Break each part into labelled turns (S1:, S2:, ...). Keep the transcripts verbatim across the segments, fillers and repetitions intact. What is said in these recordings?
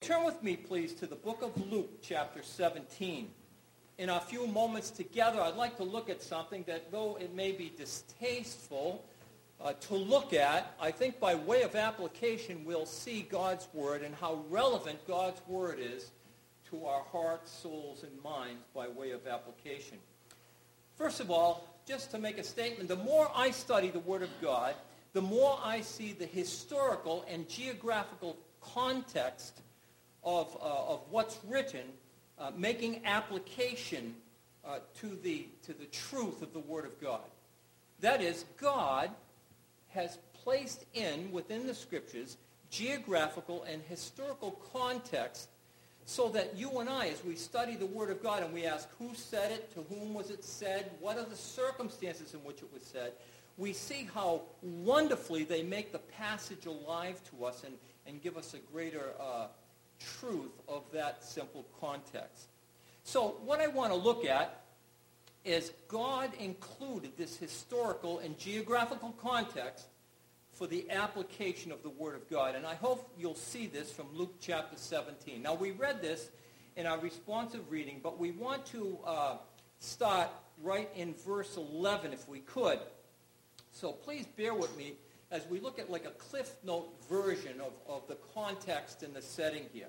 S1: turn with me, please, to the book of Luke, chapter seventeen. In our few moments together, I'd like to look at something that, though it may be distasteful uh, to look at, I think by way of application, we'll see God's Word and how relevant God's Word is to our hearts, souls, and minds by way of application. First of all, just to make a statement, the more I study the Word of God, the more I see the historical and geographical context of, uh, of what's written, uh, making application uh, to the, to the truth of the Word of God. That is, God has placed in, within the Scriptures, geographical and historical context so that you and I, as we study the Word of God and we ask who said it, to whom was it said, what are the circumstances in which it was said, we see how wonderfully they make the passage alive to us and, and give us a greater uh, truth of that simple context. So what I want to look at is God included this historical and geographical context for the application of the Word of God. And I hope you'll see this from Luke chapter seventeen. Now, we read this in our responsive reading, but we want to uh, start right in verse eleven if we could. So please bear with me as we look at like a Cliff Note version of, of the context and the setting here.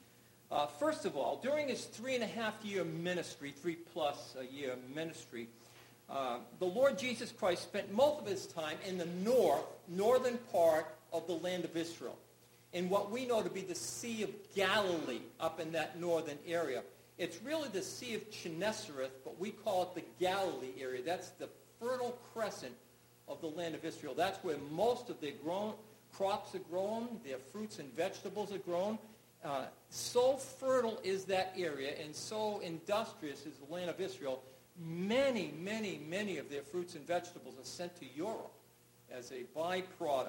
S1: Uh, first of all, during his three and a half year ministry, three plus a year ministry, uh, the Lord Jesus Christ spent most of his time in the north, northern part of the land of Israel, in what we know to be the Sea of Galilee, up in that northern area. It's really the Sea of Gennesareth, but we call it the Galilee area. That's the fertile crescent of the land of Israel. That's where most of their grown crops are grown, their fruits and vegetables are grown. Uh, so fertile is that area and so industrious is the land of Israel, many, many, many of their fruits and vegetables are sent to Europe as a byproduct.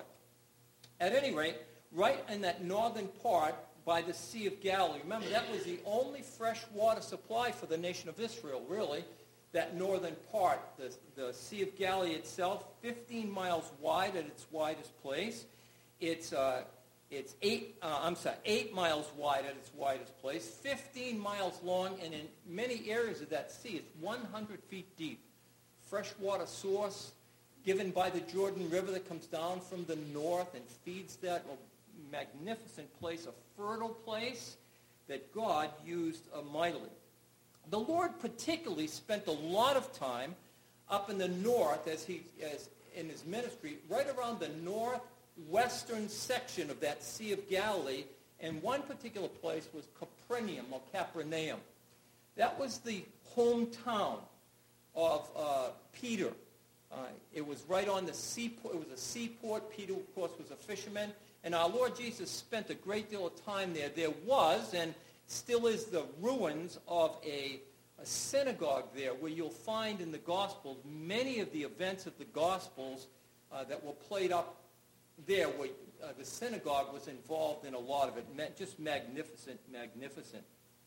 S1: At any rate, right in that northern part by the Sea of Galilee, remember that was the only fresh water supply for the nation of Israel, really, that northern part, the, the Sea of Galilee itself, fifteen miles wide at its widest place. It's uh, it's eight. Uh, I'm sorry, eight miles wide at its widest place, fifteen miles long, and in many areas of that sea, it's one hundred feet deep. Freshwater source given by the Jordan River that comes down from the north and feeds that magnificent place, a fertile place that God used uh, mightily. The Lord particularly spent a lot of time up in the north as he, as in his ministry, right around the northwestern section of that Sea of Galilee, and one particular place was Capernaum or Capernaum. That was the hometown of uh, Peter. Uh, it was right on the seaport. It was a seaport. Peter, of course, was a fisherman, and our Lord Jesus spent a great deal of time there. There was, and still is, the ruins of a, a synagogue there where you'll find in the Gospels many of the events of the Gospels uh, that were played up there where uh, the synagogue was involved in a lot of it. Just magnificent, magnificent.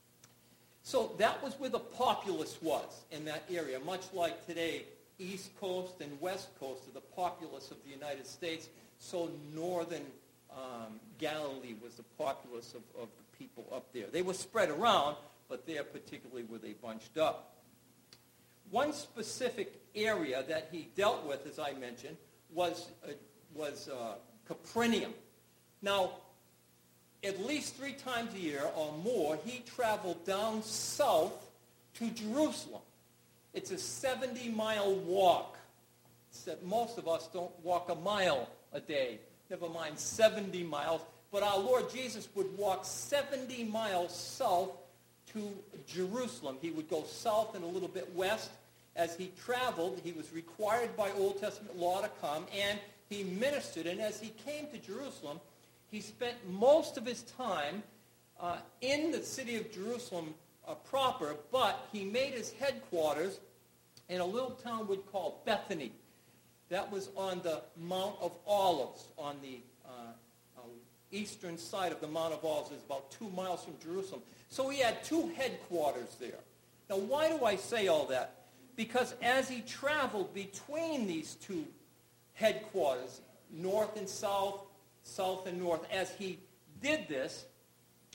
S1: So that was where the populace was in that area, much like today, East Coast and West Coast of the populace of the United States. So northern um, Galilee was the populace of, of the people up there. They were spread around, but there particularly were they bunched up. One specific area that he dealt with, as I mentioned, was, uh, was uh, Capernaum. Now, at least three times a year or more, he traveled down south to Jerusalem. It's a seventy-mile walk. Most of us don't walk a mile a day, never mind seventy miles. But our Lord Jesus would walk seventy miles south to Jerusalem. He would go south and a little bit west. As he traveled, he was required by Old Testament law to come, and he ministered. And as he came to Jerusalem, he spent most of his time uh, in the city of Jerusalem uh, proper, but he made his headquarters in a little town we'd call Bethany. That was on the Mount of Olives, on the uh, uh, eastern side of the Mount of Olives. It's about two miles from Jerusalem. So he had two headquarters there. Now, why do I say all that? Because as he traveled between these two headquarters, north and south, south and north, as he did this,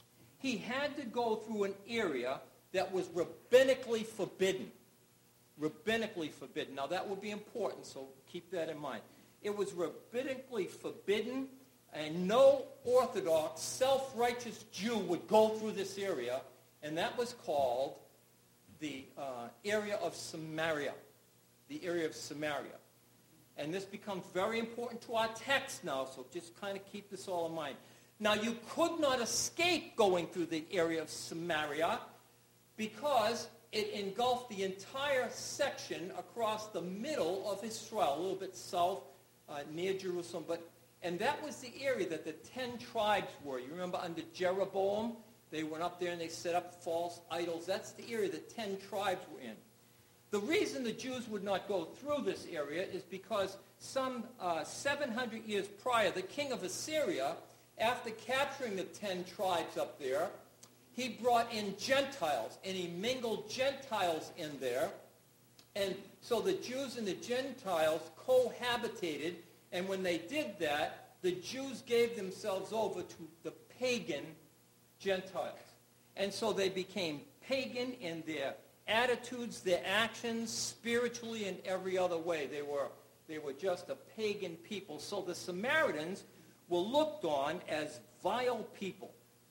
S1: he had to go through an area that was rabbinically forbidden. Rabbinically forbidden. Now, that will be important, so keep that in mind. It was rabbinically forbidden, and no Orthodox, self-righteous Jew would go through this area, and that was called the uh, area of Samaria. The area of Samaria. And this becomes very important to our text now, so just kind of keep this all in mind. Now, you could not escape going through the area of Samaria because it engulfed the entire section across the middle of Israel, a little bit south uh, near Jerusalem. But and that was the area that the ten tribes were. You remember under Jeroboam, they went up there and they set up false idols. That's the area the ten tribes were in. The reason the Jews would not go through this area is because some uh, seven hundred years prior, the king of Assyria, after capturing the ten tribes up there, he brought in Gentiles, and he mingled Gentiles in there. And so the Jews and the Gentiles cohabitated, and when they did that, the Jews gave themselves over to the pagan Gentiles. And so they became pagan in their attitudes, their actions, spiritually and every other way. They were, they were just a pagan people. So the Samaritans were looked on as vile people.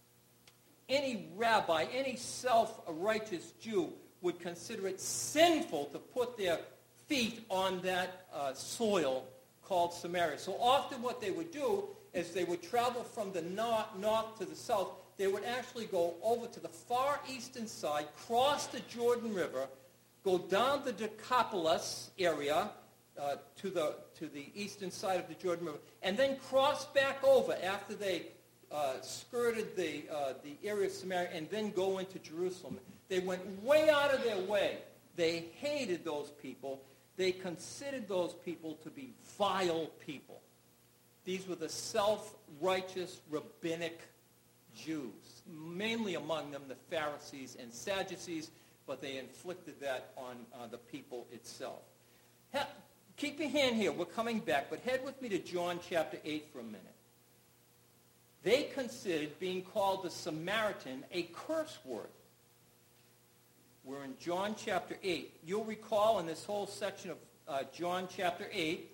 S1: Any rabbi, any self-righteous Jew would consider it sinful to put their feet on that uh, soil called Samaria. So often what they would do is they would travel from the north, north to the south. They would actually go over to the far eastern side, cross the Jordan River, go down the Decapolis area uh, to the to the eastern side of the Jordan River, and then cross back over after they uh, skirted the uh, the area of Samaria, and then go into Jerusalem. They went way out of their way. They hated those people. They considered those people to be vile people. These were the self-righteous rabbinic Jews, mainly among them the Pharisees and Sadducees, but they inflicted that on uh, the people itself. Ha- keep your hand here. We're coming back, but head with me to John chapter eight for a minute. They considered being called the Samaritan a curse word. We're in John chapter eight. You'll recall in this whole section of uh, John chapter eight,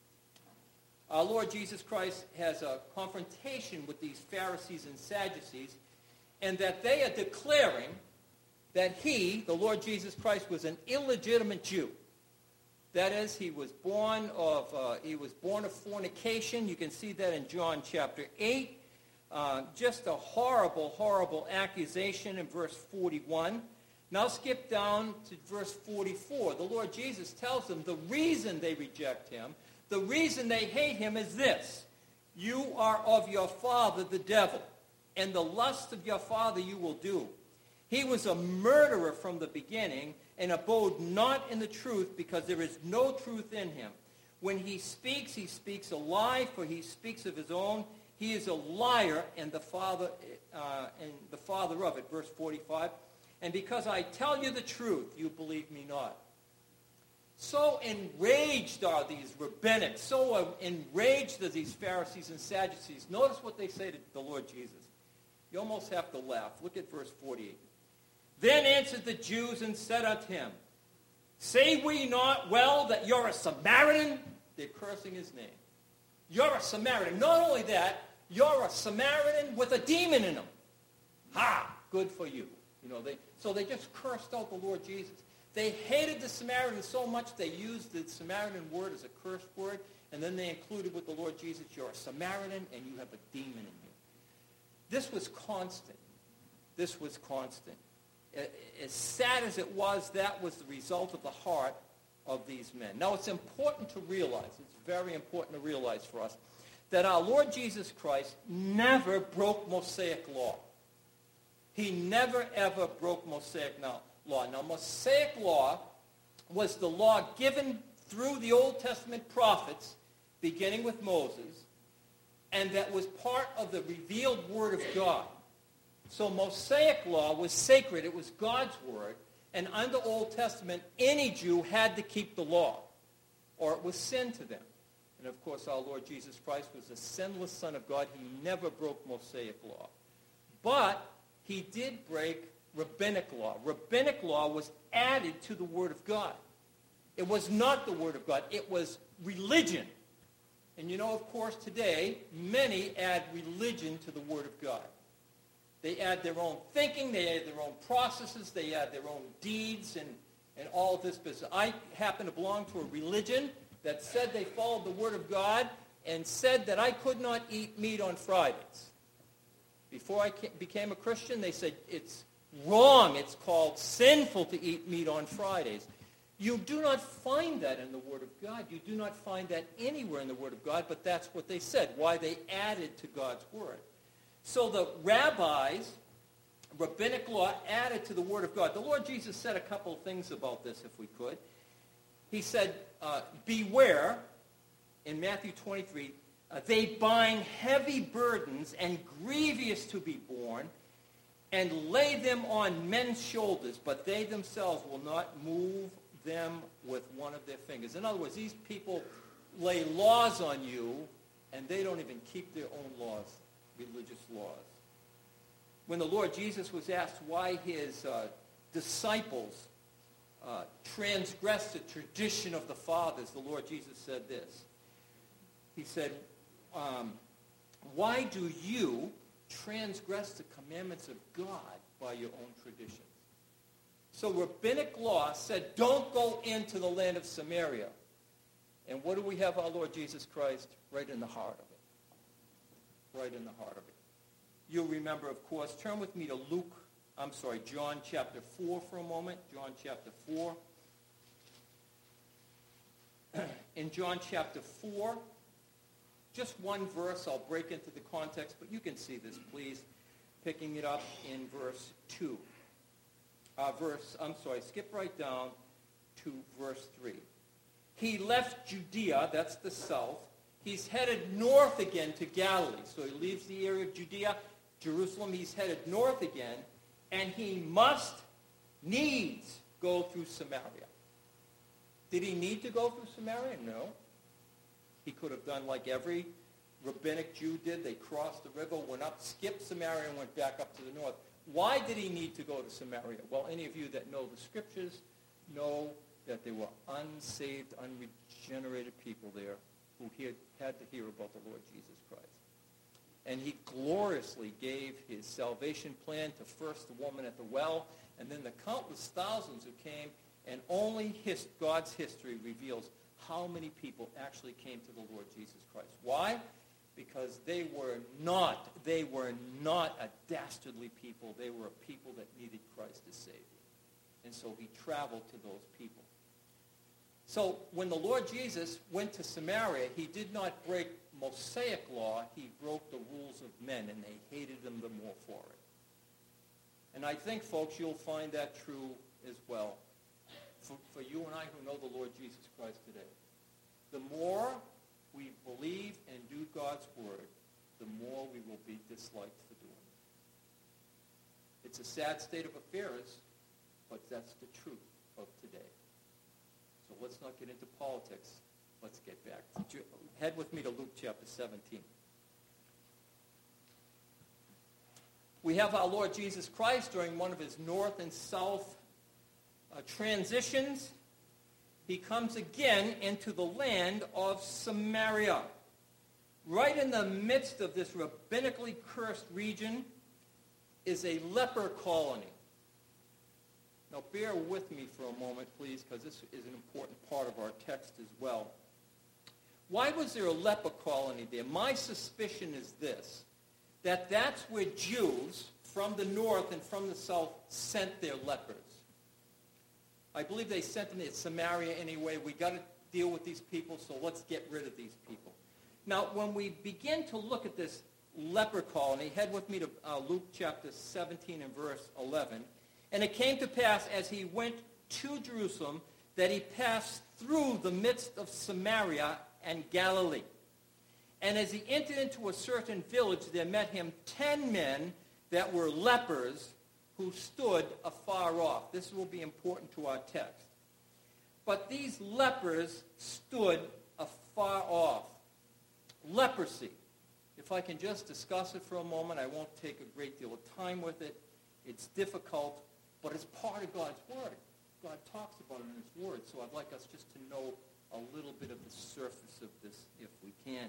S1: our Lord Jesus Christ has a confrontation with these Pharisees and Sadducees, and that they are declaring that he, the Lord Jesus Christ, was an illegitimate Jew. That is, he was born of uh, he was born of fornication. You can see that in John chapter eight. Uh, just a horrible, horrible accusation in verse forty-one. Now skip down to verse forty-four. The Lord Jesus tells them the reason they reject him, the reason they hate him is this: you are of your father the devil, and the lust of your father you will do. He was a murderer from the beginning, and abode not in the truth, because there is no truth in him. When he speaks, he speaks a lie, for he speaks of his own. He is a liar, and the father uh, and the father of it. Verse forty-five. And because I tell you the truth, you believe me not. So enraged are these rabbinics, so enraged are these Pharisees and Sadducees. Notice what they say to the Lord Jesus. You almost have to laugh. Look at verse forty-eight. Then answered the Jews and said unto him, say we not well that you're a Samaritan? They're cursing his name. You're a Samaritan. Not only that, you're a Samaritan with a demon in him. Ha! Good for you. You know, they so they just cursed out the Lord Jesus. They hated the Samaritans so much they used the Samaritan word as a curse word, and then they included with the Lord Jesus, you're a Samaritan and you have a demon in you. This was constant. This was constant. As sad as it was, that was the result of the heart of these men. Now, it's important to realize, it's very important to realize for us, that our Lord Jesus Christ never broke Mosaic law. He never, ever broke Mosaic law. Now, Mosaic law was the law given through the Old Testament prophets, beginning with Moses, and that was part of the revealed Word of God. So Mosaic law was sacred. It was God's Word. And under Old Testament, any Jew had to keep the law, or it was sin to them. And, of course, our Lord Jesus Christ was the sinless Son of God. He never broke Mosaic law. But he did break rabbinic law. Rabbinic law was added to the Word of God. It was not the Word of God. It was religion. And you know, of course, today, many add religion to the Word of God. They add their own thinking, they add their own processes, they add their own deeds, and, and all of this business. I happen to belong to a religion that said they followed the Word of God and said that I could not eat meat on Fridays. Before I became a Christian, they said it's wrong, it's called sinful to eat meat on Fridays. You do not find that in the Word of God. You do not find that anywhere in the Word of God, but that's what they said, why they added to God's Word. So the rabbis, rabbinic law, added to the Word of God. The Lord Jesus said a couple of things about this, if we could. He said, uh, beware, in Matthew twenty-three, uh, they bind heavy burdens and grievous to be borne, and lay them on men's shoulders, but they themselves will not move them with one of their fingers. In other words, these people lay laws on you, and they don't even keep their own laws, religious laws. When the Lord Jesus was asked why his uh, disciples uh, transgressed the tradition of the fathers, the Lord Jesus said this. He said, um, why do you transgress the commandments of God by your own traditions? So rabbinic law said, don't go into the land of Samaria. And what do we have our Lord Jesus Christ? Right in the heart of it. Right in the heart of it. You'll remember, of course, turn with me to Luke, I'm sorry, John chapter four for a moment. John chapter four. In John chapter four, just one verse, I'll break into the context, but you can see this, please. Picking it up in verse two. Uh, verse, I'm sorry, skip right down to verse three. He left Judea, that's the south. He's headed north again to Galilee. So he leaves the area of Judea, Jerusalem. He's headed north again, and he must needs go through Samaria. Did he need to go through Samaria? No. He could have done like every rabbinic Jew did. They crossed the river, went up, skipped Samaria, and went back up to the north. Why did he need to go to Samaria? Well, any of you that know the scriptures know that there were unsaved, unregenerated people there who had, had to hear about the Lord Jesus Christ. And he gloriously gave his salvation plan to first the woman at the well, and then the countless thousands who came, and only his, God's history reveals how many people actually came to the Lord Jesus Christ. Why? Because they were not, they were not a dastardly people. They were a people that needed Christ as Savior. And so he traveled to those people. So when the Lord Jesus went to Samaria, he did not break Mosaic law. He broke the rules of men, and they hated him the more for it. And I think, folks, you'll find that true as well for, for you and I who know the Lord Jesus Christ today. The more we believe and do God's word, the more we will be disliked for doing it. It's a sad state of affairs, but that's the truth of today. So let's not get into politics. Let's get back. Head with me to Luke chapter seventeen. We have our Lord Jesus Christ during one of his north and south uh, transitions. He comes again into the land of Samaria. Right in the midst of this rabbinically cursed region is a leper colony. Now bear with me for a moment, please, because this is an important part of our text as well. Why was there a leper colony there? My suspicion is this, that that's where Jews from the north and from the south sent their lepers. I believe they sent them to Samaria anyway. We got to deal with these people, so let's get rid of these people. Now, when we begin to look at this leper colony, head with me to uh, Luke chapter seventeen and verse eleven. And it came to pass as he went to Jerusalem that he passed through the midst of Samaria and Galilee. And as he entered into a certain village, there met him ten men that were lepers who stood afar off. This will be important to our text. But these lepers stood afar off. Leprosy. If I can just discuss it for a moment, I won't take a great deal of time with it. It's difficult, but it's part of God's Word. God talks about it in his Word, so I'd like us just to know a little bit of the surface of this if we can.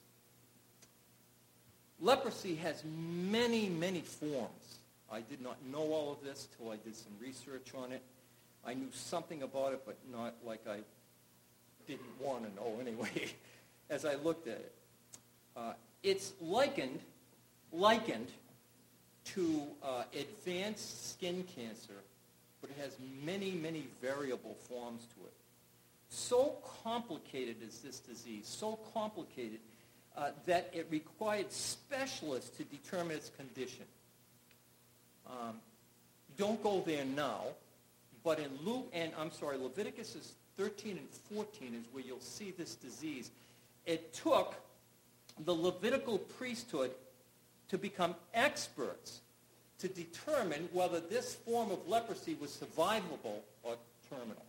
S1: Leprosy has many, many forms. I did not know all of this till I did some research on it. I knew something about it, but not like I didn't want to know anyway, as I looked at it. Uh, it's likened, likened to uh, advanced skin cancer, but it has many, many variable forms to it. So complicated is this disease, so complicated, uh, that it required specialists to determine its condition. Um, don't go there now, but in Luke, and I'm sorry, Leviticus is thirteen and fourteen is where you'll see this disease. It took the Levitical priesthood to become experts to determine whether this form of leprosy was survivable or terminal.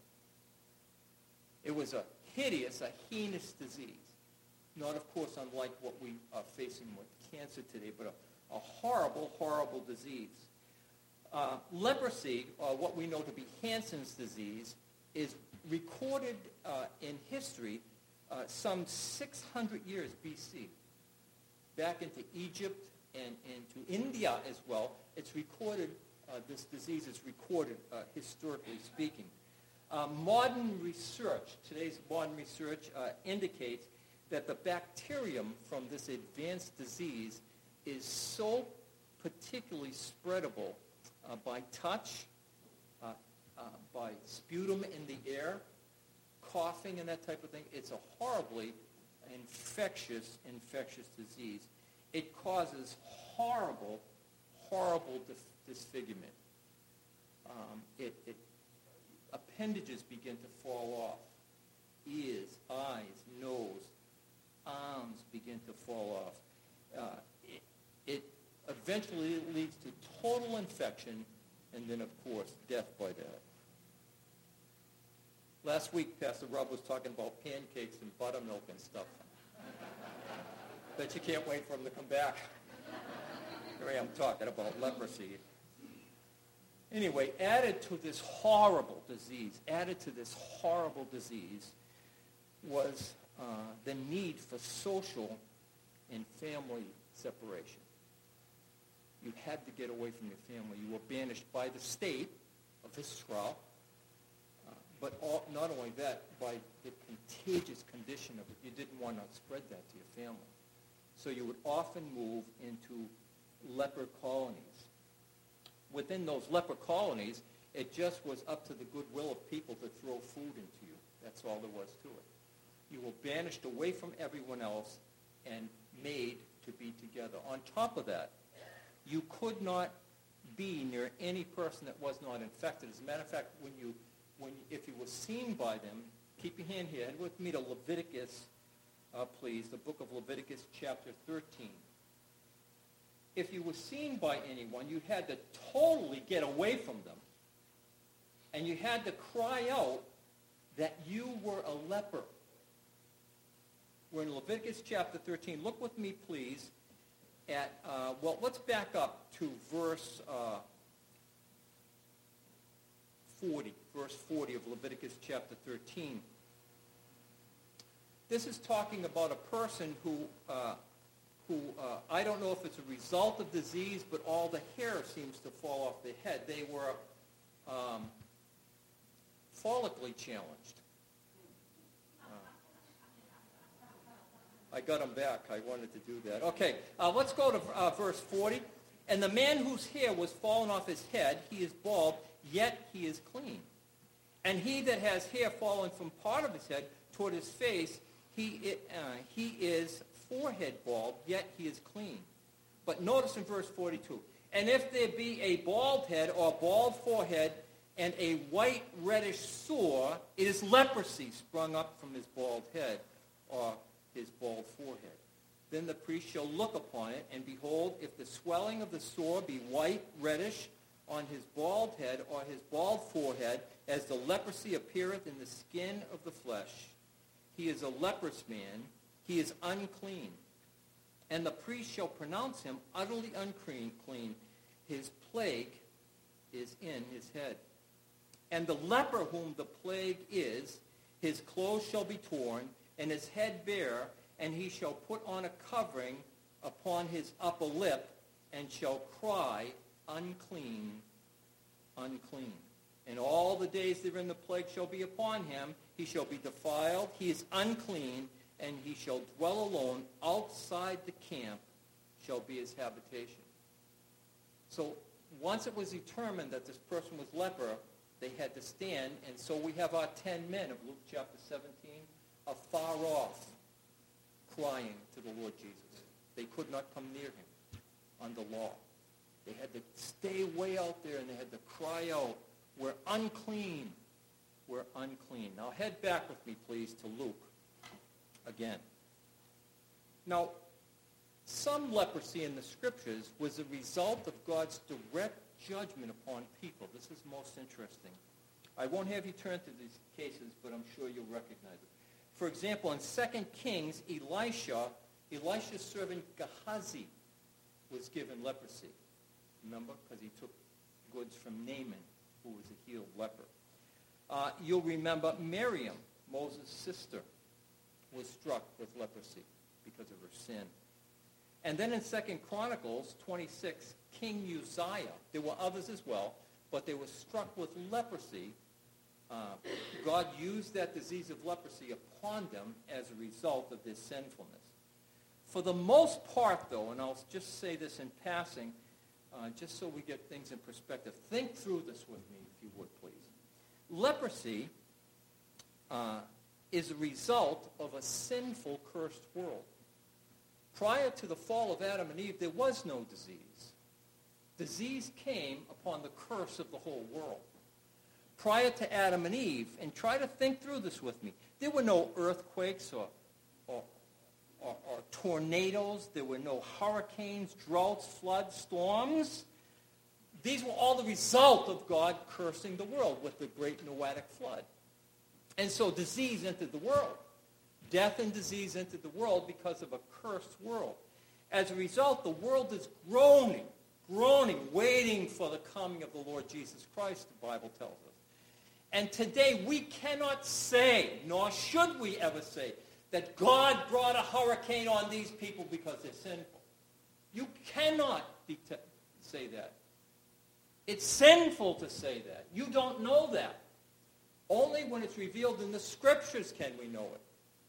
S1: It was a hideous, a heinous disease. Not, of course, unlike what we are facing with cancer today, but a, a horrible, horrible disease. Uh, leprosy, or what we know to be Hansen's disease, is recorded uh, in history uh, some six hundred years B C. Back into Egypt and into India as well, it's recorded, uh, this disease is recorded uh, historically speaking. Uh, modern research, today's modern research uh, indicates that the bacterium from this advanced disease is so particularly spreadable uh, by touch, uh, uh, by sputum in the air, coughing and that type of thing. It's a horribly infectious, infectious disease. It causes horrible, horrible dis- disfigurement. Um, it, it appendages begin to fall off. Ears, eyes, nose, arms begin to fall off. Uh, it, it eventually leads to total infection and then, of course, death by that. Last week, Pastor Rob was talking about pancakes and buttermilk and stuff. Bet you can't wait for him to come back. Here I am talking about leprosy. Anyway, added to this horrible disease, added to this horrible disease was uh, the need for social and family separation. You had to get away from your family. You were banished by the state of Israel, uh, but all, not only that, by the contagious condition of it. You didn't want to spread that to your family. So you would often move into leper colonies. Within those leper colonies, it just was up to the goodwill of people to throw food into you. That's all there was to it. You were banished away from everyone else and made to be together. On top of that, you could not be near any person that was not infected. As a matter of fact, when you, when you, if you were seen by them, keep your hand here, head with me to Leviticus, uh, please, the book of Leviticus chapter thirteen. If you were seen by anyone, you had to totally get away from them. And you had to cry out that you were a leper. We're in Leviticus chapter thirteen. Look with me, please, at, uh, well, let's back up to verse uh, forty. Verse forty of Leviticus chapter thirteen. This is talking about a person who... Uh, who, uh, I don't know if it's a result of disease, but all the hair seems to fall off their head. They were um, follically challenged. Uh, I got them back. I wanted to do that. Okay, uh, let's go to uh, verse forty. And the man whose hair was fallen off his head, he is bald, yet he is clean. And he that has hair fallen from part of his head toward his face, he, uh, he is forehead bald, yet he is clean. But notice in verse forty-two, and if there be a bald head or bald forehead and a white reddish sore, it is leprosy sprung up from his bald head or his bald forehead. Then the priest shall look upon it, and behold, if the swelling of the sore be white reddish on his bald head or his bald forehead, as the leprosy appeareth in the skin of the flesh, he is a leprous man, he is unclean. And the priest shall pronounce him utterly unclean. His plague is in his head. And the leper whom the plague is, his clothes shall be torn, and his head bare, and he shall put on a covering upon his upper lip, and shall cry, unclean, unclean. And all the days therein the plague shall be upon him. He shall be defiled. He is unclean, and he shall dwell alone. Outside the camp shall be his habitation. So once it was determined that this person was leper, they had to stand. And so we have our ten men of Luke chapter seventeen afar off, crying to the Lord Jesus. They could not come near him under law. They had to stay way out there, and they had to cry out, "We're unclean. We're unclean." Now head back with me, please, to Luke again. Now, some leprosy in the Scriptures was a result of God's direct judgment upon people. This is most interesting. I won't have you turn to these cases, but I'm sure you'll recognize it. For example, in Second Kings, Elisha, Elisha's servant Gehazi was given leprosy. Remember? Because he took goods from Naaman, who was a healed leper. Uh, you'll remember Miriam, Moses' sister, was struck with leprosy because of her sin. And then in Second Chronicles twenty-six, King Uzziah, there were others as well, but they were struck with leprosy. Uh, God used that disease of leprosy upon them as a result of their sinfulness. For the most part, though, and I'll just say this in passing, uh, just so we get things in perspective, think through this with me, if you would, please. Leprosy uh, is a result of a sinful, cursed world. Prior to the fall of Adam and Eve, there was no disease. Disease came upon the curse of the whole world. Prior to Adam and Eve, and try to think through this with me, there were no earthquakes or, or, or, or tornadoes. There were no hurricanes, droughts, floods, storms. These were all the result of God cursing the world with the great Noahic flood. And so disease entered the world. Death and disease entered the world because of a cursed world. As a result, the world is groaning, groaning, waiting for the coming of the Lord Jesus Christ, the Bible tells us. And today we cannot say, nor should we ever say, that God brought a hurricane on these people because they're sinful. You cannot be t- say that. It's sinful to say that. You don't know that. Only when it's revealed in the Scriptures can we know it.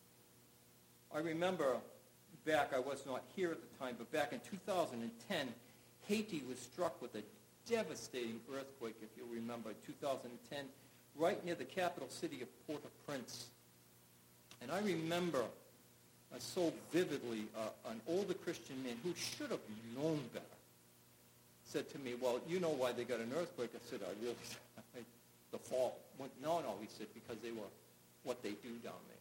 S1: I remember back, I was not here at the time, but back in two thousand ten, Haiti was struck with a devastating earthquake, if you'll remember, in two thousand ten, right near the capital city of Port-au-Prince. And I remember uh, so vividly uh, an older Christian man who should have known better said to me, "Well, you know why they got an earthquake?" I said, "I really, the fall." Went, no, no, he said, because they were what they do down there.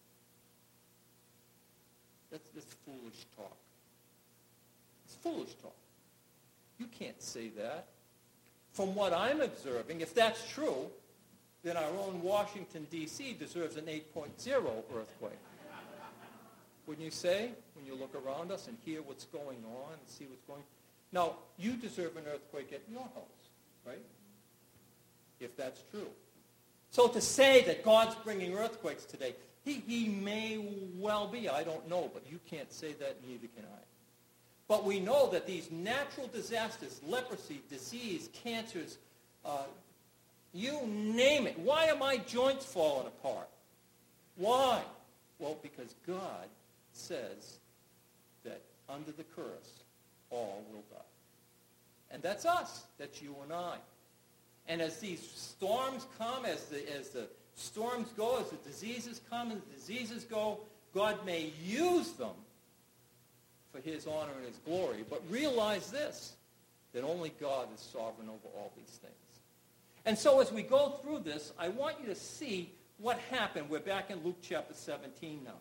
S1: That's, that's foolish talk. It's foolish talk. You can't say that. From what I'm observing, if that's true, then our own Washington, D C deserves an eight point oh earthquake. Wouldn't you say, when you look around us and hear what's going on and see what's going on? Now, you deserve an earthquake at your house, right? If that's true. So to say that God's bringing earthquakes today, he, he may well be, I don't know, but you can't say that, neither can I. But we know that these natural disasters, leprosy, disease, cancers, uh, you name it. Why are my joints falling apart? Why? Well, because God says that under the curse, all will die. And that's us. That's you and I. And as these storms come, as the, as the storms go, as the diseases come and the diseases go, God may use them for his honor and his glory. But realize this, that only God is sovereign over all these things. And so as we go through this, I want you to see what happened. We're back in Luke chapter seventeen now.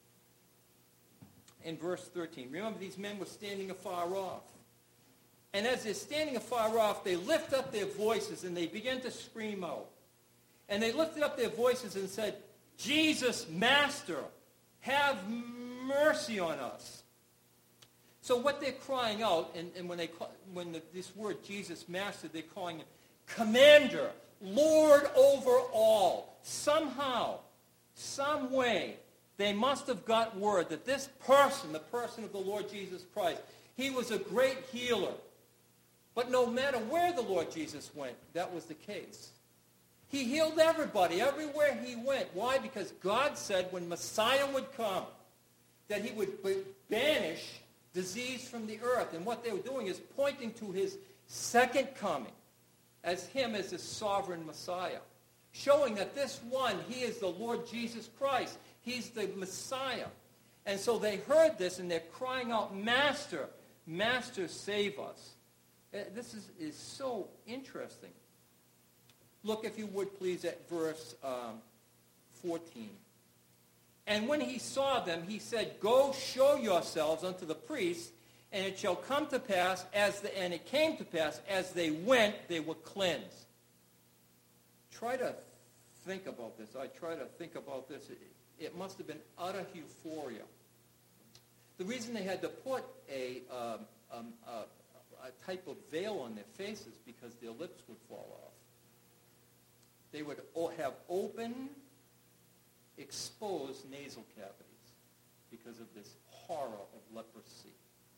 S1: In verse thirteen. Remember, these men were standing afar off. And as they're standing afar off, they lift up their voices and they begin to scream out. And they lifted up their voices and said, "Jesus, Master, have mercy on us." So what they're crying out, and, and when they call, when the, this word Jesus, Master, they're calling him, commander, Lord over all. Somehow, some way, they must have got word that this person, the person of the Lord Jesus Christ, he was a great healer. But no matter where the Lord Jesus went, that was the case. He healed everybody, everywhere he went. Why? Because God said when Messiah would come, that he would banish disease from the earth. And what they were doing is pointing to his second coming as him as the sovereign Messiah, showing that this one, he is the Lord Jesus Christ. He's the Messiah. And so they heard this, and they're crying out, Master, Master, save us. Uh, This is, is so interesting. Look, if you would, please, at verse um, fourteen. And when he saw them, he said, Go show yourselves unto the priests, and it shall come to pass, as the, and it came to pass, as they went, they were cleansed. Try to think about this. I try to think about this. It, it must have been utter euphoria. The reason they had to put a, um, um, a, a type of veil on their faces because their lips would fall off. They would have open, exposed nasal cavities because of this horror of leprosy.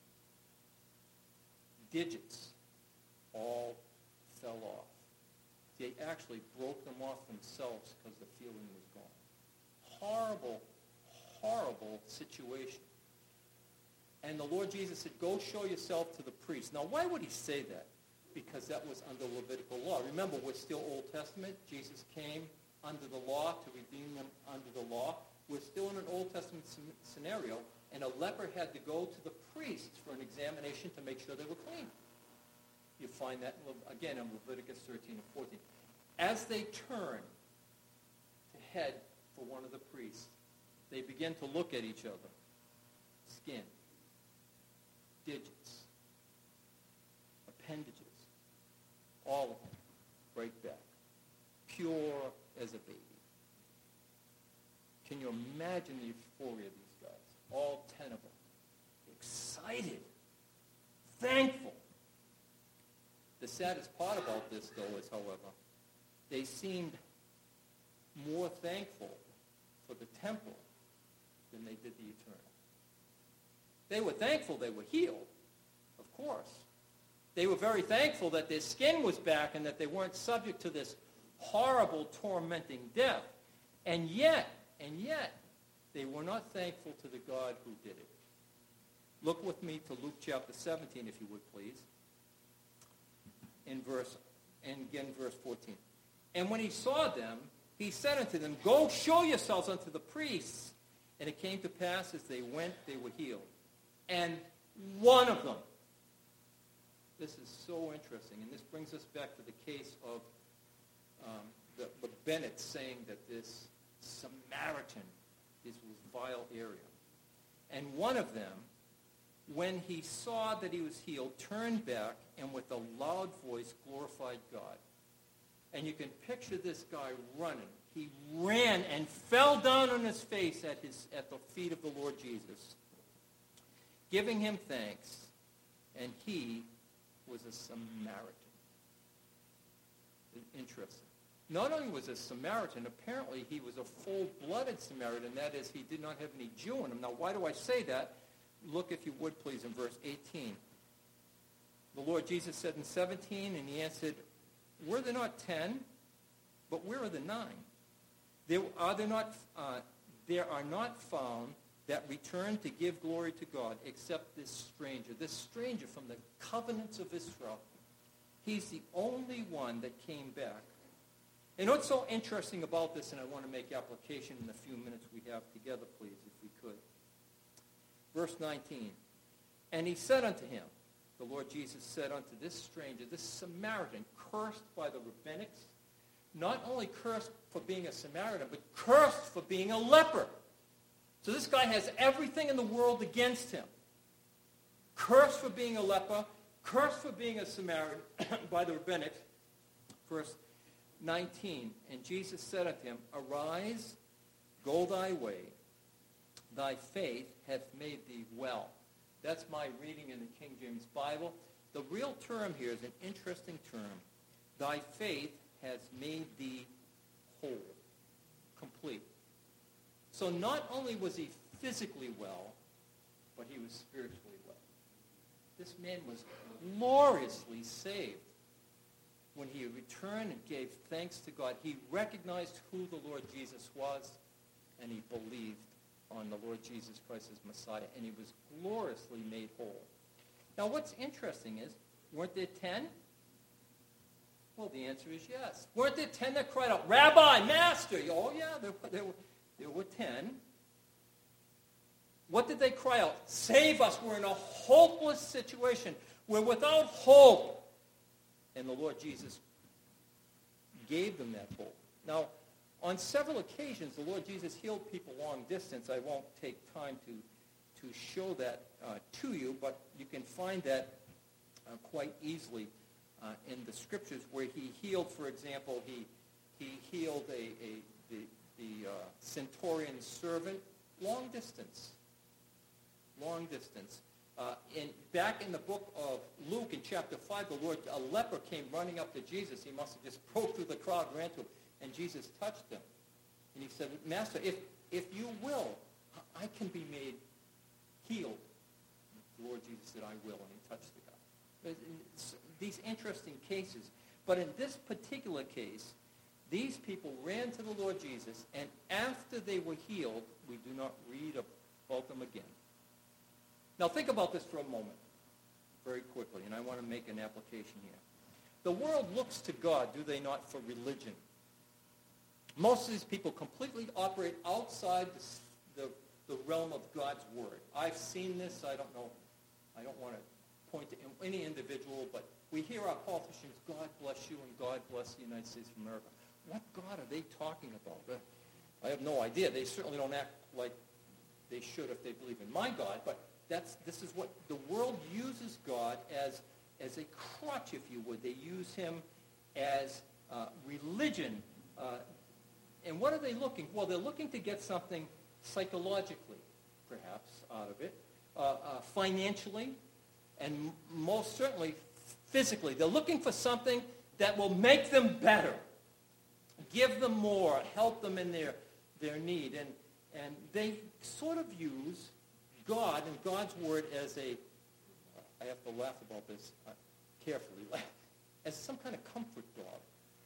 S1: Digits all fell off. They actually broke them off themselves because the feeling was gone. Horrible, horrible situation. And the Lord Jesus said, Go show yourself to the priest. Now, why would he say that? Because that was under Levitical law. Remember, we're still Old Testament. Jesus came under the law to redeem them under the law. We're still in an Old Testament scenario, and a leper had to go to the priest for an examination to make sure they were clean. You find that, again, in Leviticus thirteen and fourteen. As they turn to head for one of the priests, they begin to look at each other. Skin, digits, appendages, all of them, right back, pure as a baby. Can you imagine the euphoria of these guys? All ten of them. Excited. Thankful. The saddest part about this, though, is, however, they seemed more thankful for the temporal than they did the eternal. They were thankful they were healed, of course. They were very thankful that their skin was back and that they weren't subject to this horrible, tormenting death. And yet, and yet, they were not thankful to the God who did it. Look with me to Luke chapter seventeen, if you would, please. In verse, and again, verse fourteen. And when he saw them, he said unto them, Go show yourselves unto the priests. And it came to pass, as they went, they were healed. And one of them. This is so interesting, and this brings us back to the case of um, the, the Bennett saying that this Samaritan is a vile area. And one of them, when he saw that he was healed, turned back and with a loud voice glorified God. And you can picture this guy running. He ran and fell down on his face at his at the feet of the Lord Jesus, giving him thanks, and he was a Samaritan. Interesting. Not only was a Samaritan, apparently he was a full-blooded Samaritan. That is, he did not have any Jew in him. Now, why do I say that? Look, if you would, please, in verse eighteen. The Lord Jesus said in seventeen, and he answered, Were there not ten? But where are the nine? There are there not uh, there are not found that return to give glory to God except this stranger. This stranger from the covenants of Israel. He's the only one that came back. And what's so interesting about this, and I want to make application in the few minutes we have together, please, if we could. Verse nineteen. And he said unto him, the Lord Jesus said unto this stranger, this Samaritan, cursed by the rabbinics, not only cursed for being a Samaritan, but cursed for being a leper. So this guy has everything in the world against him. Cursed for being a leper, cursed for being a Samaritan by the rabbinics. Verse nineteen, and Jesus said unto him, Arise, go thy way, thy faith hath made thee well. That's my reading in the King James Bible. The real term here is an interesting term. thy faith has made thee whole, complete. So not only was he physically well, but he was spiritually well. This man was gloriously saved. When he returned and gave thanks to God, he recognized who the Lord Jesus was, and he believed on the Lord Jesus Christ as Messiah, and he was gloriously made whole. Now, what's interesting is, weren't there ten? Well, the answer is yes. Weren't there ten that cried out, Rabbi, Master? Oh, yeah, there, there, were, there were ten. What did they cry out? Save us. We're in a hopeless situation. We're without hope. And the Lord Jesus gave them that hope. Now, on several occasions, the Lord Jesus healed people long distance. I won't take time to, to show that uh, to you, but you can find that uh, quite easily uh, in the Scriptures, where he healed, for example, he, he healed a, a, the, the uh, centurion's servant long distance. Long distance. Uh, in, back in the book of Luke, in chapter five, the Lord, a leper came running up to Jesus. He must have just broke through the crowd, ran to him, and Jesus touched him. And he said, Master, if, if you will, I can be made healed. And the Lord Jesus said, I will, and he touched the guy. It's these interesting cases. But in this particular case, these people ran to the Lord Jesus, and after they were healed, we do not read about them again. Now think about this for a moment, very quickly, and I want to make an application here. The world looks to God, do they not, for religion. Most of these people completely operate outside the, the, the realm of God's Word. I've seen this. I don't know. I don't want to point to any individual, but we hear our politicians, God bless you and God bless the United States of America. What God are they talking about? I have no idea. They certainly don't act like they should if they believe in my God, but That's, this is what the world uses God as, as a crutch, if you would. They use him as uh, religion. Uh, and what are they looking for? Well, they're looking to get something psychologically, perhaps, out of it, uh, uh, financially, and m- most certainly physically. They're looking for something that will make them better, give them more, help them in their, their need. And, and they sort of use God and God's Word as a, I have to laugh about this uh, carefully, as some kind of comfort dog.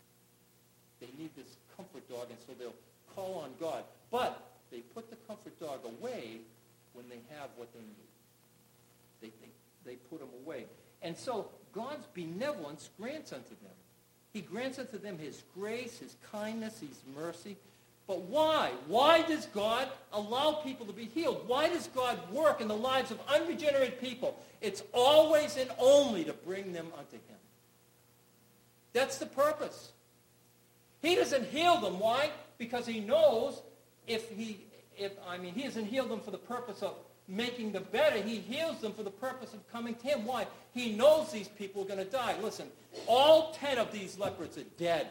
S1: They need this comfort dog, and so they'll call on God. But they put the comfort dog away when they have what they need. They, they, they put him away. And so God's benevolence grants unto them. He grants unto them his grace, his kindness, his mercy. But why? Why does God allow people to be healed? Why does God work in the lives of unregenerate people? It's always and only to bring them unto him. That's the purpose. He doesn't heal them. Why? Because he knows if he, if I mean, he doesn't heal them for the purpose of making them better. He heals them for the purpose of coming to him. Why? He knows these people are going to die. Listen, all ten of these lepers are dead.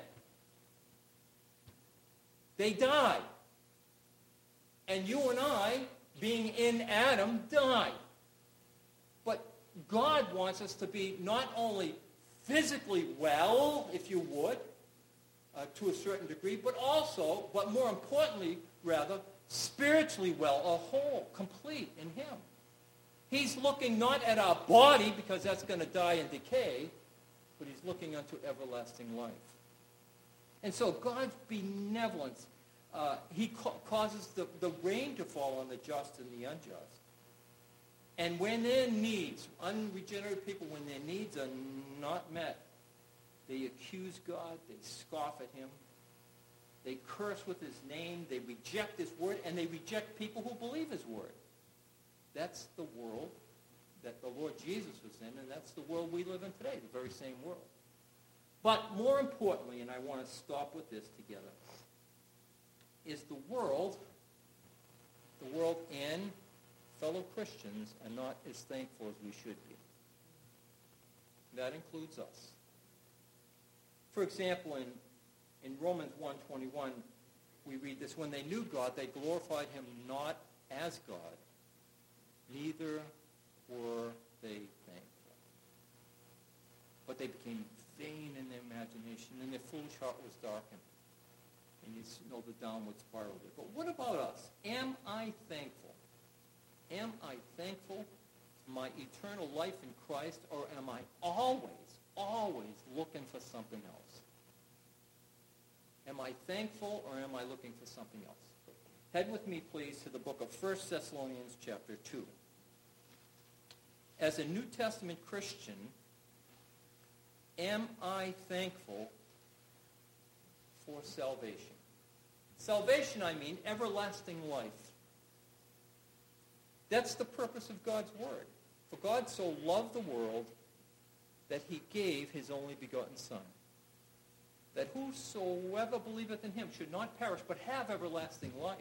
S1: They die. And you and I, being in Adam, die. But God wants us to be not only physically well, if you would, uh, to a certain degree, but also, but more importantly, rather, spiritually well, a whole, complete in him. He's looking not at our body, because that's going to die and decay, but he's looking unto everlasting life. And so God's benevolence, uh, he ca- causes the, the rain to fall on the just and the unjust. And when their needs, unregenerate people, when their needs are not met, they accuse God, they scoff at him, they curse with his name, they reject his word, and they reject people who believe his word. That's the world that the Lord Jesus was in, and that's the world we live in today, the very same world. But more importantly, and I want to stop with this together, is the world, the world and fellow Christians are not as thankful as we should be. That includes us. For example, in, in Romans one twenty-one, we read this, when they knew God, they glorified him not as God, neither were they thankful. But they became vain in their imagination. foolish heart was darkened. And you know the downward spiral there. But what about us? Am I thankful? Am I thankful for my eternal life in Christ, or am I always, always looking for something else? Am I thankful, or am I looking for something else? Head with me, please, to the book of First Thessalonians chapter two. As a New Testament Christian, am I thankful for salvation? Salvation, I mean, everlasting life. That's the purpose of God's word. For God so loved the world that he gave his only begotten Son, that whosoever believeth in him should not perish, but have everlasting life.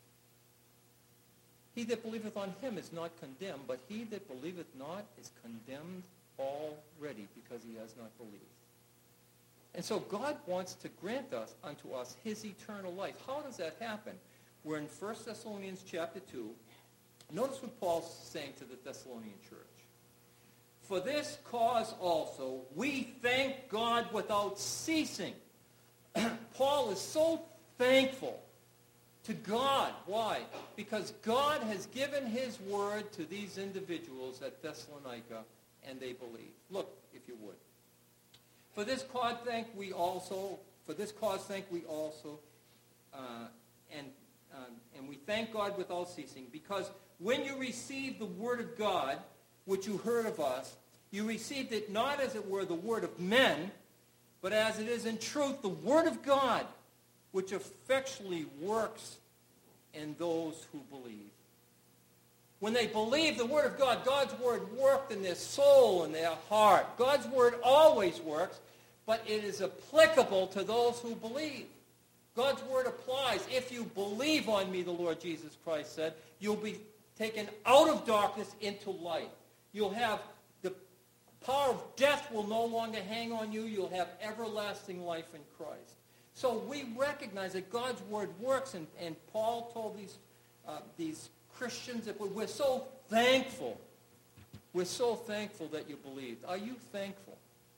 S1: He that believeth on him is not condemned, but he that believeth not is condemned already, because he has not believed. And so God wants to grant us unto us his eternal life. How does that happen? We're in First Thessalonians chapter two. Notice what Paul's saying to the Thessalonian church. For this cause also we thank God without ceasing. Paul is so thankful to God. Why? Because God has given his word to these individuals at Thessalonica, and they believe. Look, if you would. For this cause thank we also, for this cause thank we also, uh, and uh, and we thank God without ceasing, because when you received the word of God, which you heard of us, you received it not as it were the word of men, but as it is in truth the word of God, which effectually works in those who believe. When they believe the word of God, God's word worked in their soul and their heart. God's word always works, but it is applicable to those who believe. God's word applies. If you believe on me, the Lord Jesus Christ said, you'll be taken out of darkness into light. You'll have the power of death will no longer hang on you. You'll have everlasting life in Christ. So we recognize that God's word works, and, and Paul told these, uh, these Christians that we're so thankful. We're so thankful that you believed. Are you thankful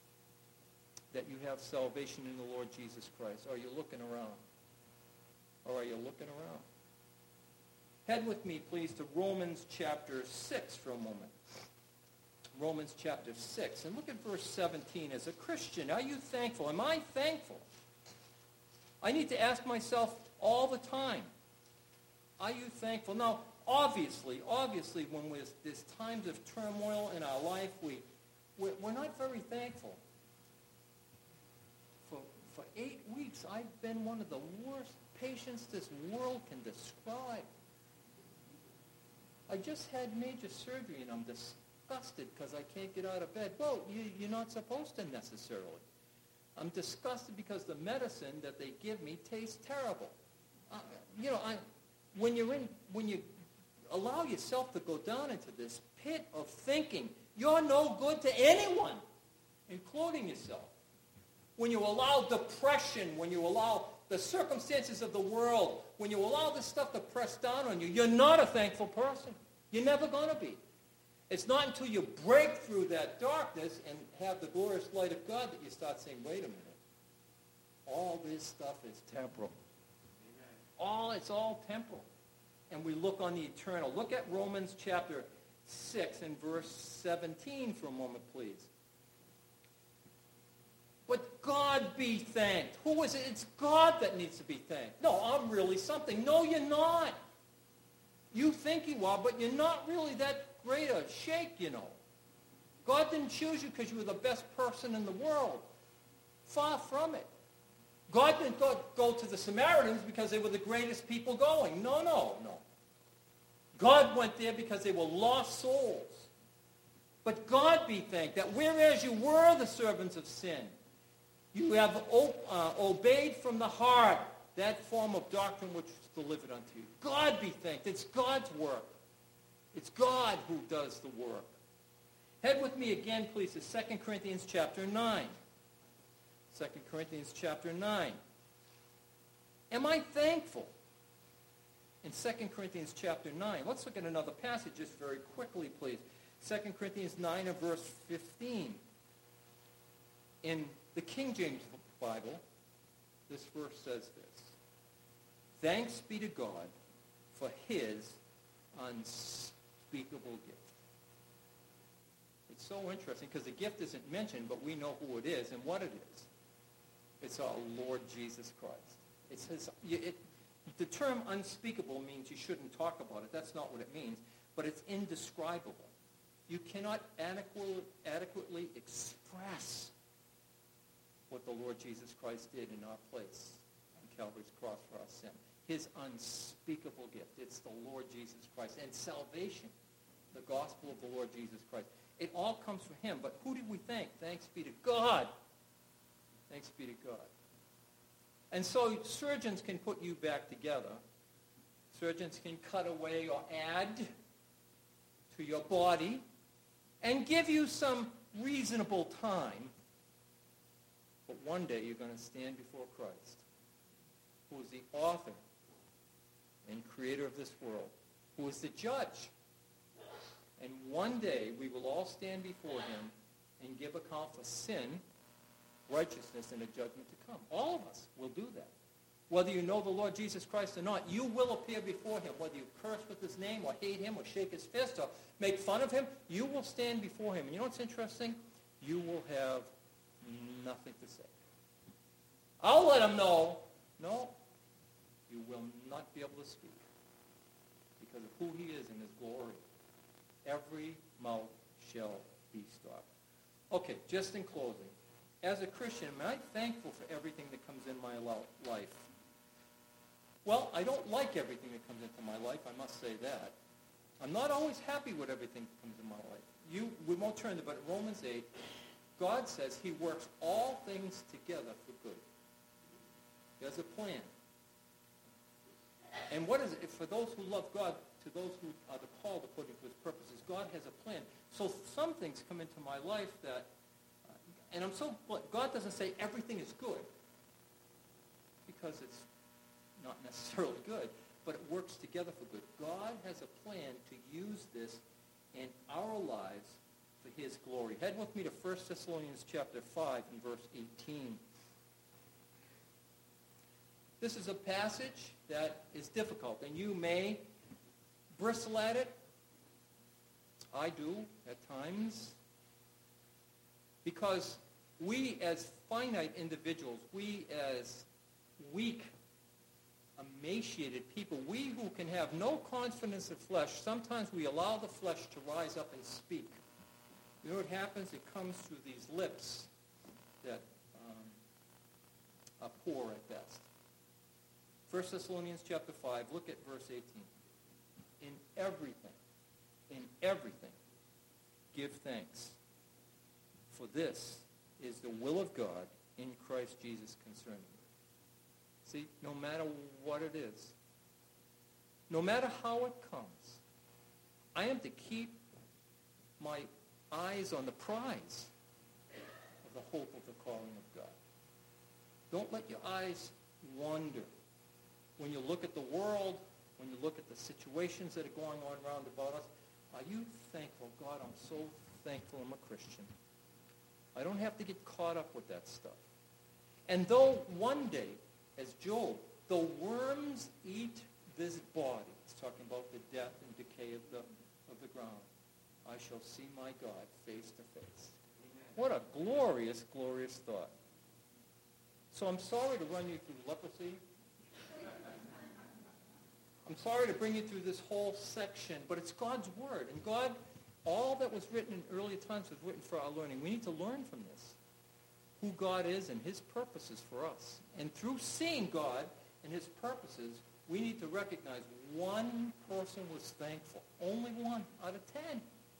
S1: that you have salvation in the Lord Jesus Christ? Are you looking around? Or are you looking around? Head with me, please, to Romans chapter six for a moment. Romans chapter six. And look at verse seventeen. As a Christian, are you thankful? Am I thankful? I need to ask myself all the time, are you thankful? Now, obviously, obviously, when there's, there's times of turmoil in our life, we, we're, we're not very thankful. For, for eight weeks, I've been one of the worst patients this world can describe. I just had major surgery, and I'm disgusted because I can't get out of bed. Well, you, you're not supposed to necessarily. I'm disgusted because the medicine that they give me tastes terrible. Uh, you know, I, when you're in, when you allow yourself to go down into this pit of thinking, you're no good to anyone, including yourself. When you allow depression, when you allow the circumstances of the world, when you allow this stuff to press down on you, you're not a thankful person. You're never going to be. It's not until you break through that darkness and have the glorious light of God that you start saying, wait a minute. All this stuff is temporal. Amen. All, it's all temporal. And we look on the eternal. Look at Romans chapter six and verse seventeen for a moment, please. But God be thanked. Who is it? It's God that needs to be thanked. No, I'm really something. No, you're not. You think you are, but you're not really that great a shake, you know. God didn't choose you because you were the best person in the world. Far from it. God didn't go, go to the Samaritans because they were the greatest people going. No, no, no. God went there because they were lost souls. But God be thanked that whereas you were the servants of sin, you have uh, obeyed from the heart that form of doctrine which was delivered unto you. God be thanked. It's God's work. It's God who does the work. Head with me again, please, to Second Corinthians chapter nine. Second Corinthians chapter nine. Am I thankful? In Second Corinthians chapter nine. Let's look at another passage just very quickly, please. Second Corinthians nine and verse fifteen. In the King James Bible, this verse says this. Thanks be to God for his unspeakable gift. It's so interesting because the gift isn't mentioned, but we know who it is and what it is. It's our Lord Jesus Christ. It's his, it, the term unspeakable means you shouldn't talk about it. That's not what it means. But it's indescribable. You cannot adequately, adequately express what the Lord Jesus Christ did in our place on Calvary's cross for our sin. His unspeakable gift. It's the Lord Jesus Christ. And salvation, the gospel of the Lord Jesus Christ. It all comes from him. But who did we thank? Thanks be to God. Thanks be to God. And so surgeons can put you back together. Surgeons can cut away or add to your body and give you some reasonable time. But one day you're going to stand before Christ, who is the author and creator of this world, who is the judge. And one day we will all stand before him and give account for sin, righteousness, and a judgment to come. All of us will do that. Whether you know the Lord Jesus Christ or not, you will appear before him. Whether you curse with his name or hate him or shake his fist or make fun of him, you will stand before him. And you know what's interesting? You will have nothing to say. I'll let him know. No, you will not be able to speak because of who he is in his glory. Every mouth shall be stopped. Okay, just in closing. As a Christian, am I thankful for everything that comes in my life? Well, I don't like everything that comes into my life, I must say that. I'm not always happy with everything that comes in my life. You, we won't turn to it, but Romans eight, God says he works all things together for good. He has a plan. And what is it? For those who love God, to those who are the called according to his purposes, God has a plan. So some things come into my life that, uh, and I'm so, God doesn't say everything is good, because it's not necessarily good, but it works together for good. God has a plan to use this in our lives for his glory. Head with me to First Thessalonians chapter five and verse eighteen. This is a passage that is difficult, and you may bristle at it. I do at times. Because we as finite individuals, we as weak, emaciated people, we who can have no confidence in flesh, sometimes we allow the flesh to rise up and speak. You know what happens? It comes through these lips that um, are poor at best. First Thessalonians chapter five, look at verse eighteen. In everything, in everything, give thanks. For this is the will of God in Christ Jesus concerning you. See, no matter what it is, no matter how it comes, I am to keep my eyes on the prize of the hope of the calling of God. Don't let your eyes wander. When you look at the world, when you look at the situations that are going on around about us, are you thankful? God, I'm so thankful I'm a Christian. I don't have to get caught up with that stuff. And though one day, as Job, though worms eat this body, it's talking about the death and decay of the, of the ground, I shall see my God face to face. What a glorious, glorious thought. So I'm sorry to run you through leprosy. I'm sorry to bring you through this whole section, but it's God's word. And God, all that was written in earlier times was written for our learning. We need to learn from this, who God is and his purposes for us. And through seeing God and his purposes, we need to recognize one person was thankful. Only one out of ten.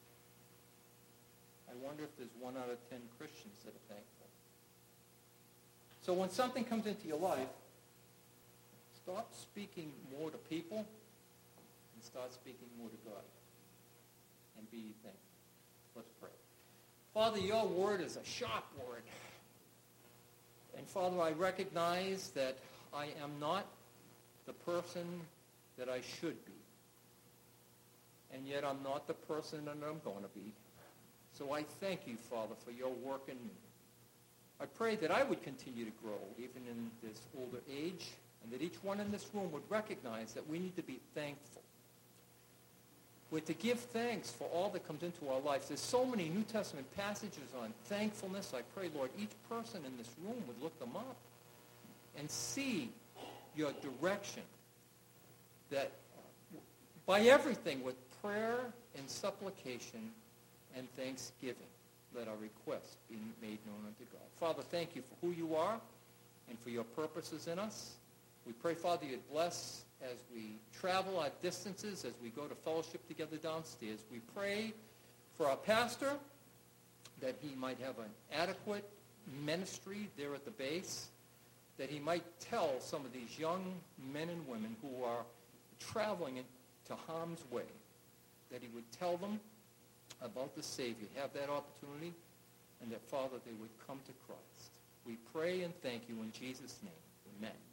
S1: I wonder if there's one out of ten Christians that are thankful. So when something comes into your life, stop speaking more to people and start speaking more to God. And be thankful. Let's pray. Father, your word is a sharp word. And Father, I recognize that I am not the person that I should be. And yet I'm not the person that I'm going to be. So I thank you, Father, for your work in me. I pray that I would continue to grow even in this older age, and that each one in this room would recognize that we need to be thankful. We're to give thanks for all that comes into our lives. There's so many New Testament passages on thankfulness. I pray, Lord, each person in this room would look them up and see your direction, that by everything with prayer and supplication and thanksgiving, let our requests be made known unto God. Father, thank you for who you are and for your purposes in us. We pray, Father, you'd bless as we travel our distances, as we go to fellowship together downstairs. We pray for our pastor, that he might have an adequate ministry there at the base, that he might tell some of these young men and women who are traveling into harm's way, that he would tell them about the Savior, have that opportunity, and that, Father, they would come to Christ. We pray and thank you in Jesus' name. Amen.